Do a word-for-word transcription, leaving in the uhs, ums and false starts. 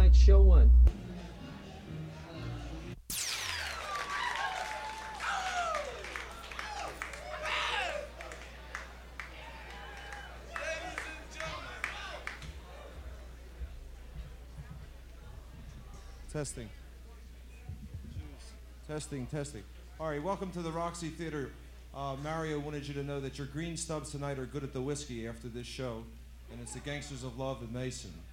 tonight's show one. Testing. Testing, testing. All right, welcome to the Roxy Theater. Uh, Mario wanted you to know that your green stubs tonight are good at the whiskey after this show, and it's the Gangsters of Love and Mason.